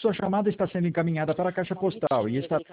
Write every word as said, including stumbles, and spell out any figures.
Sua chamada está sendo encaminhada para a caixa postal e está